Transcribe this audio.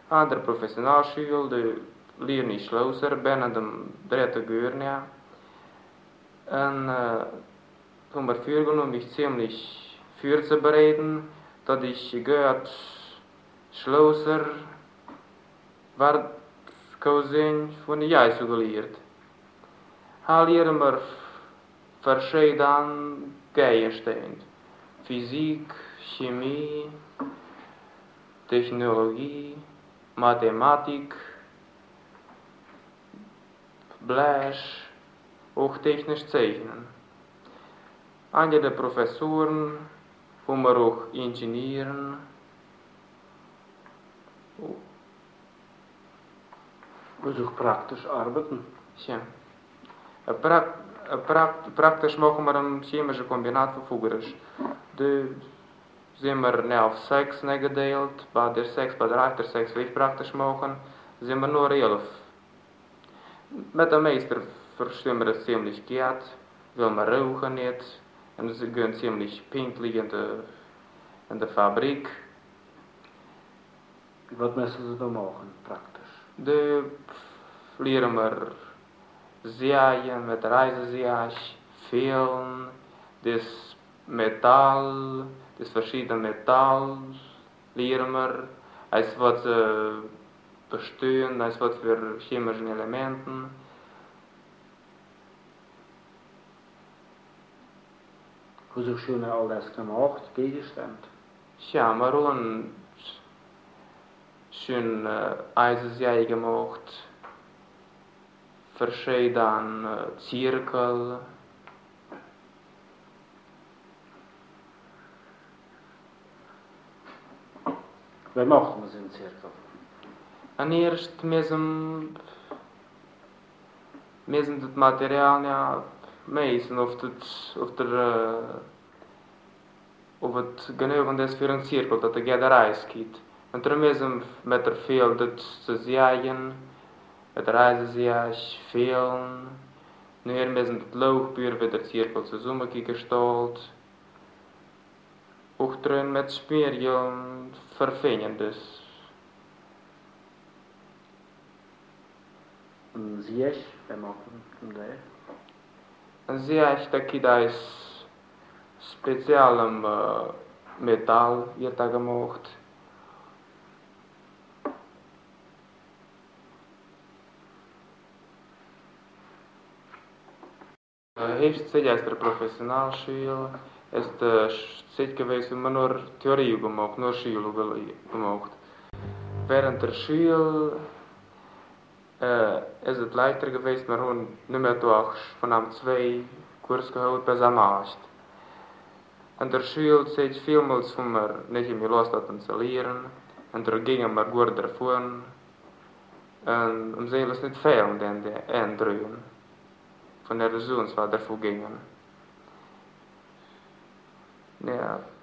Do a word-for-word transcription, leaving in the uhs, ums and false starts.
Aan de professionaalschool, de leer niet slooser, binnen de dritte geuren, ja. En uh, toen wir vorgenommen, mich ziemlich vorzubereiten, dass ich gehört Schlosser war cousin von jij so geleerd. Hij leren wir verschiedene Gegenstände. Physik, Chemie, Technologie, Mathematik, Blech, auch technisch Zeichnen. Einige der Professoren, wo wir auch Ingenieuren, muss auch praktisch arbeiten. Ja. Pra pra praktisch machen wir ein chemisches Kombinat von Fugerisch. De sind wir ne auf sechs ne gedeelt, bei der sechs, bei der achter sechs will ich praktisch machen, sind wir nur elf. Mit dem Meister verstehen wir es ziemlich gut, will wir rauchen nicht, und sie gehen ziemlich pinklich in der, in der Fabrik. Was müssen Sie da machen, praktisch? De leren wir Säen mit Reisesäge, Fehlen, das Metall, das verschiedene Metall leren wir, als was äh, bestehen, als was für chemische Elementen. Hoe is schon all das gemacht, Gegenstand? Ja, wir haben schon äh, Eisensäge gemacht, verschiedene äh, Zirkel. Wie machen wir so einen Zirkel? En eerst müssen müssen das Material ja messen, ob das auf der uh, ob es genügend ist für einen Zirkel, dass er jeder Reis geht. Und dann müssen mit der viel das zu sägen, mit der Reisesäge fehlen. Nun müssen das Lauchbühr wieder Zirkel zusammengestellt. Auch drin mit Spiriel verfingen das. Ein Sieg, wie machen wir das? Ein Sieg, da gibt es speziellem uh, Metall, wird da gemacht. Eerst zit je der Professionalschule, ist uh, Zeit gewesen, wenn man nur Theorie gemacht, nur Schule gemacht. Während der Schule Uh, is het leichter geweest, maar gewoon niet meer door vanaf twee Kurs gehouden bis am Aast. En der Schule zit vielmals von mir nicht mehr los hatten zu lehren, und der gingen wir gut davon, und um sie es nicht fehlen, denn die Änderungen von der Ressourcen, was davor gingen. Ja.